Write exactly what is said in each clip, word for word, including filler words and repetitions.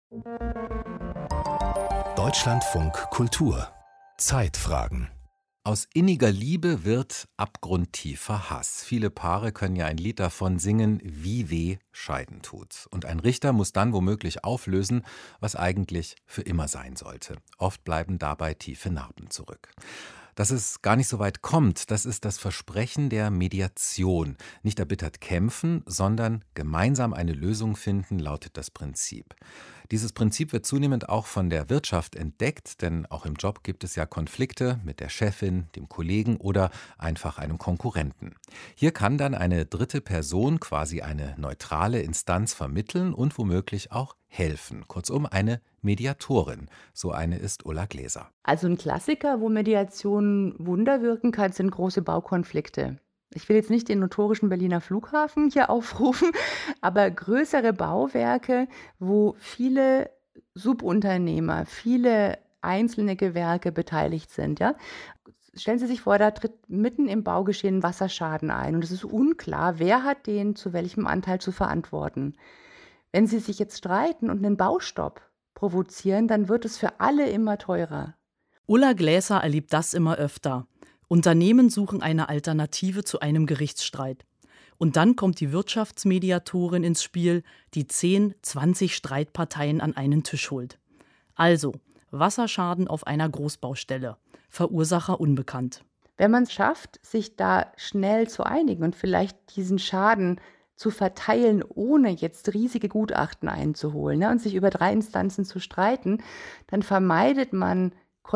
Deutschlandfunk Kultur Zeitfragen. Aus inniger Liebe wird abgrundtiefer Hass. Viele Paare können ja ein Lied davon singen, wie weh Scheiden tut. Und ein Richter muss dann womöglich auflösen, was eigentlich für immer sein sollte. Oft bleiben dabei tiefe Narben zurück. Dass es gar nicht so weit kommt, das ist das Versprechen der Mediation. Nicht erbittert kämpfen, sondern gemeinsam eine Lösung finden, lautet das Prinzip. Dieses Prinzip wird zunehmend auch von der Wirtschaft entdeckt, denn auch im Job gibt es ja Konflikte mit der Chefin, dem Kollegen oder einfach einem Konkurrenten. Hier kann dann eine dritte Person, quasi eine neutrale Instanz, vermitteln und womöglich auch helfen. Kurzum eine Mediatorin. So eine ist Ulla Gläser. Also ein Klassiker, wo Mediation Wunder wirken kann, sind große Baukonflikte. Ich will jetzt nicht den notorischen Berliner Flughafen hier aufrufen, aber größere Bauwerke, wo viele Subunternehmer, viele einzelne Gewerke beteiligt sind. Ja? Stellen Sie sich vor, da tritt mitten im Baugeschehen Wasserschaden ein und es ist unklar, wer hat den zu welchem Anteil zu verantworten. Wenn Sie sich jetzt streiten und einen Baustopp provozieren, dann wird es für alle immer teurer. Ulla Gläser erlebt das immer öfter. Unternehmen suchen eine Alternative zu einem Gerichtsstreit. Und dann kommt die Wirtschaftsmediatorin ins Spiel, die zehn, zwanzig Streitparteien an einen Tisch holt. Also, Wasserschaden auf einer Großbaustelle. Verursacher unbekannt. Wenn man es schafft, sich da schnell zu einigen und vielleicht diesen Schaden zu verteilen, ohne jetzt riesige Gutachten einzuholen, ne, und sich über drei Instanzen zu streiten, dann vermeidet man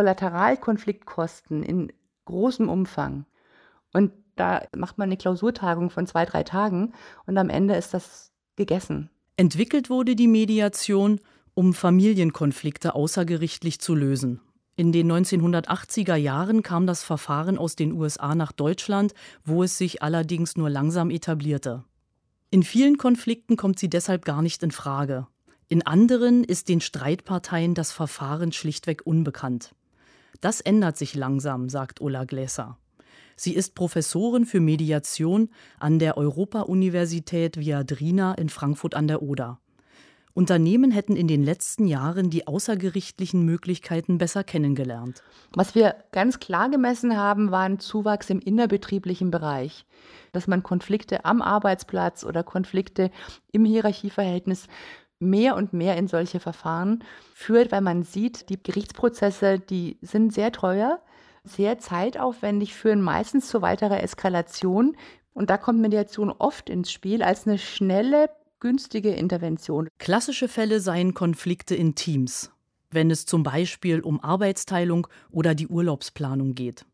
Kollateralkonfliktkosten in großem Umfang. Und da macht man eine Klausurtagung von zwei, drei Tagen und am Ende ist das gegessen. Entwickelt wurde die Mediation, um Familienkonflikte außergerichtlich zu lösen. In den neunzehnhundertachtziger Jahren kam das Verfahren aus den U S A nach Deutschland, wo es sich allerdings nur langsam etablierte. In vielen Konflikten kommt sie deshalb gar nicht in Frage. In anderen ist den Streitparteien das Verfahren schlichtweg unbekannt. Das ändert sich langsam, sagt Ulla Gläser. Sie ist Professorin für Mediation an der Europa-Universität Viadrina in Frankfurt an der Oder. Unternehmen hätten in den letzten Jahren die außergerichtlichen Möglichkeiten besser kennengelernt. Was wir ganz klar gemessen haben, war ein Zuwachs im innerbetrieblichen Bereich. Dass man Konflikte am Arbeitsplatz oder Konflikte im Hierarchieverhältnis mehr und mehr in solche Verfahren führt, weil man sieht, die Gerichtsprozesse, die sind sehr teuer, sehr zeitaufwendig, führen meistens zu weiterer Eskalation. Und da kommt Mediation oft ins Spiel als eine schnelle, günstige Intervention. Klassische Fälle seien Konflikte in Teams, wenn es zum Beispiel um Arbeitsteilung oder die Urlaubsplanung geht.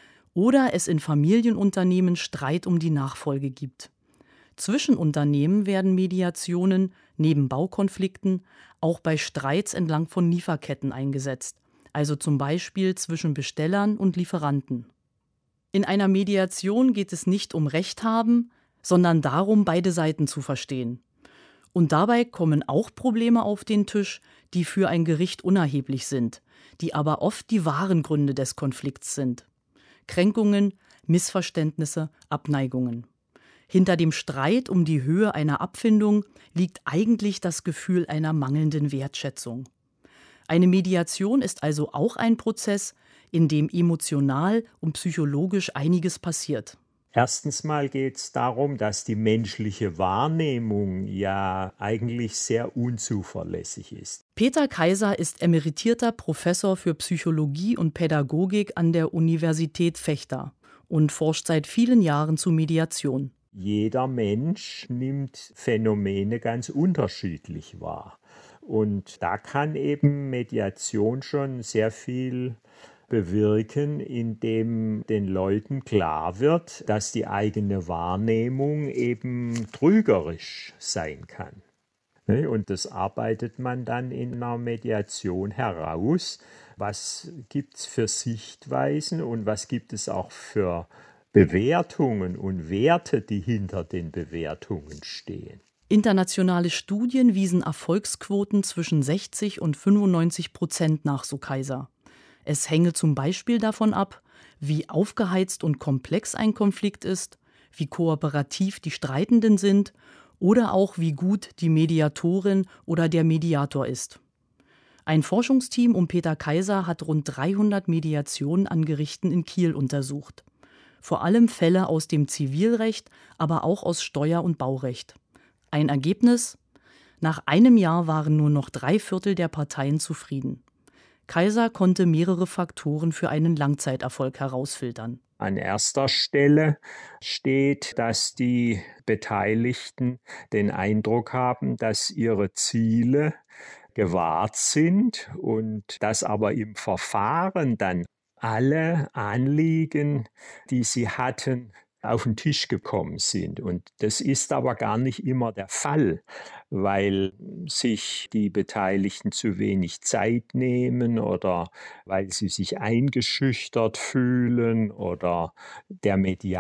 Oder es in Familienunternehmen Streit um die Nachfolge gibt. Zwischen Unternehmen werden Mediationen neben Baukonflikten auch bei Streits entlang von Lieferketten eingesetzt, also zum Beispiel zwischen Bestellern und Lieferanten. In einer Mediation geht es nicht um Recht haben, sondern darum, beide Seiten zu verstehen. Und dabei kommen auch Probleme auf den Tisch, die für ein Gericht unerheblich sind, die aber oft die wahren Gründe des Konflikts sind. Kränkungen, Missverständnisse, Abneigungen. Hinter dem Streit um die Höhe einer Abfindung liegt eigentlich das Gefühl einer mangelnden Wertschätzung. Eine Mediation ist also auch ein Prozess, in dem emotional und psychologisch einiges passiert. Erstens mal geht es darum, dass die menschliche Wahrnehmung ja eigentlich sehr unzuverlässig ist. Peter Kaiser ist emeritierter Professor für Psychologie und Pädagogik an der Universität Vechta und forscht seit vielen Jahren zu Mediation. Jeder Mensch nimmt Phänomene ganz unterschiedlich wahr. Und da kann eben Mediation schon sehr viel bewirken, indem den Leuten klar wird, dass die eigene Wahrnehmung eben trügerisch sein kann. Und das arbeitet man dann in einer Mediation heraus. Was gibt es für Sichtweisen und was gibt es auch für Bewertungen und Werte, die hinter den Bewertungen stehen? Internationale Studien wiesen Erfolgsquoten zwischen sechzig und fünfundneunzig Prozent nach, so Kaiser. Es hänge zum Beispiel davon ab, wie aufgeheizt und komplex ein Konflikt ist, wie kooperativ die Streitenden sind oder auch wie gut die Mediatorin oder der Mediator ist. Ein Forschungsteam um Peter Kaiser hat rund dreihundert Mediationen an Gerichten in Kiel untersucht. Vor allem Fälle aus dem Zivilrecht, aber auch aus Steuer- und Baurecht. Ein Ergebnis? Nach einem Jahr waren nur noch drei Viertel der Parteien zufrieden. Kaiser konnte mehrere Faktoren für einen Langzeiterfolg herausfiltern. An erster Stelle steht, dass die Beteiligten den Eindruck haben, dass ihre Ziele gewahrt sind und dass aber im Verfahren dann alle Anliegen, die sie hatten, auf den Tisch gekommen sind. Und das ist aber gar nicht immer der Fall, weil sich die Beteiligten zu wenig Zeit nehmen oder weil sie sich eingeschüchtert fühlen oder der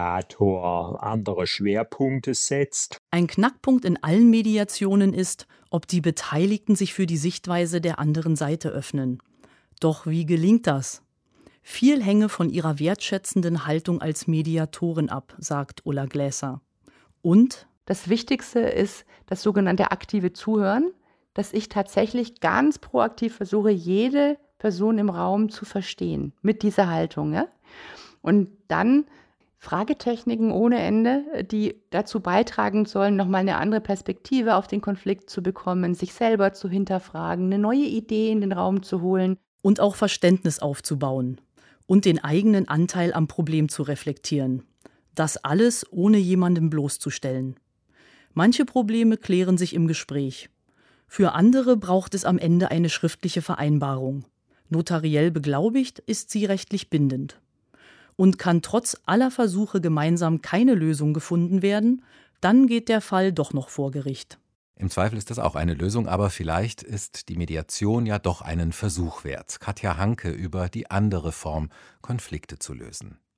Mediator andere Schwerpunkte setzt. Ein Knackpunkt in allen Mediationen ist, ob die Beteiligten sich für die Sichtweise der anderen Seite öffnen. Doch wie gelingt das? Viel hänge von ihrer wertschätzenden Haltung als Mediatorin ab, sagt Ulla Gläser. Und? Das Wichtigste ist das sogenannte aktive Zuhören, dass ich tatsächlich ganz proaktiv versuche, jede Person im Raum zu verstehen mit dieser Haltung. Ja? Und dann Fragetechniken ohne Ende, die dazu beitragen sollen, nochmal eine andere Perspektive auf den Konflikt zu bekommen, sich selber zu hinterfragen, eine neue Idee in den Raum zu holen. Und auch Verständnis aufzubauen und den eigenen Anteil am Problem zu reflektieren. Das alles ohne jemandem bloßzustellen. Manche Probleme klären sich im Gespräch. Für andere braucht es am Ende eine schriftliche Vereinbarung. Notariell beglaubigt ist sie rechtlich bindend. Und kann trotz aller Versuche gemeinsam keine Lösung gefunden werden, dann geht der Fall doch noch vor Gericht. Im Zweifel ist das auch eine Lösung, aber vielleicht ist die Mediation ja doch einen Versuch wert. Katja Hanke über die andere Form, Konflikte zu lösen.